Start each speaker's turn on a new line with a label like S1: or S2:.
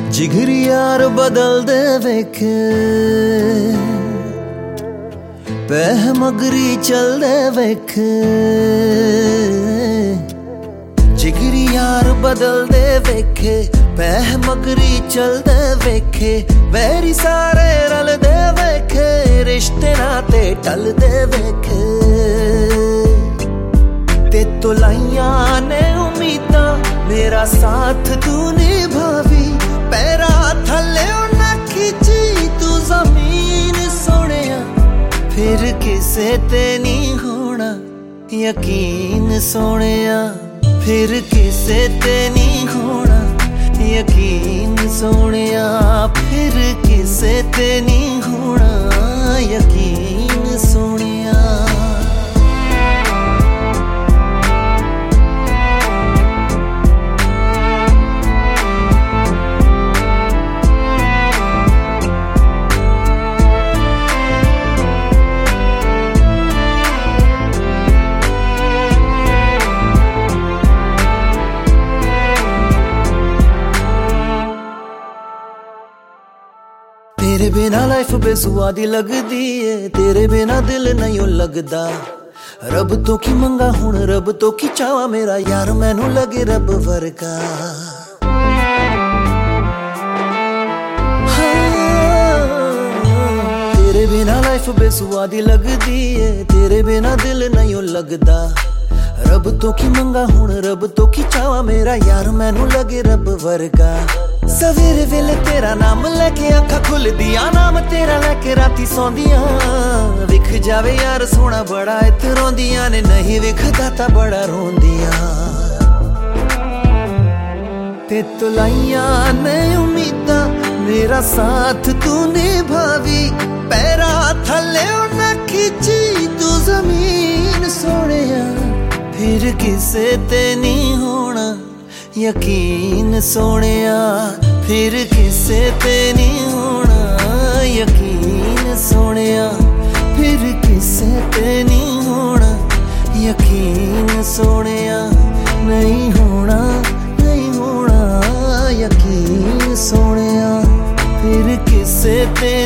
S1: जिगरी यार बदल दे वेखे, पैह मगरी चल दे वेखे। जिगरी यार बदल दे वेखे, पैह मगरी चल दे वेखे। वैरी सारे रल दे वेखे, रिश्ते नाते टल दे वेखे। ते तो लाइया ने उम्मीदा, मेरा साथ तू निभावी। पैरा थले ना खिंची तू जमीन सोनिया, फिर किसे ते नहीं होना यकीन सोनिया। फिर किसे ते नहीं होना यकीन सोनिया। फिर किसे ते नहीं होना यकीन सोनिया। तेरे बिना लाइफ बेसुआदी लगदी है, तेरे बिना दिल नहीं लगदा। रब तो की मंगा हुण रब तो की चावा, मेरा यार मैनू लगे रब वर्गा। तेरे बिना लाइफ बेसुआदी लगदी है, तेरे बिना दिल नहीं लगदा। रब तो की मंगा हुण रब तो की चावा, मेरा यार मैनू लगे रब वर्गा। सवेरे वेले तेरा नाम लेके अखा खुल दिया, नाम तेरा लेके राती सौंदिया। विख जावे यार सोना बड़ा इत्थे रोंदिया ने, नहीं विखदा ता बड़ा रोंदिया। ते तो लाइया ने उम्मीदा, मेरा साथ तू निभावी। पैरा थले ना खिंची तू जमीन सोनिया, फिर किसे ते नहीं होना यकीन सोनिया। फिर किसे ते नहीं होना यकीन सोनिया। फिर किसे ते नहीं होना यकीन सोनिया। नहीं होना यकीन सोनिया। फिर किसे ते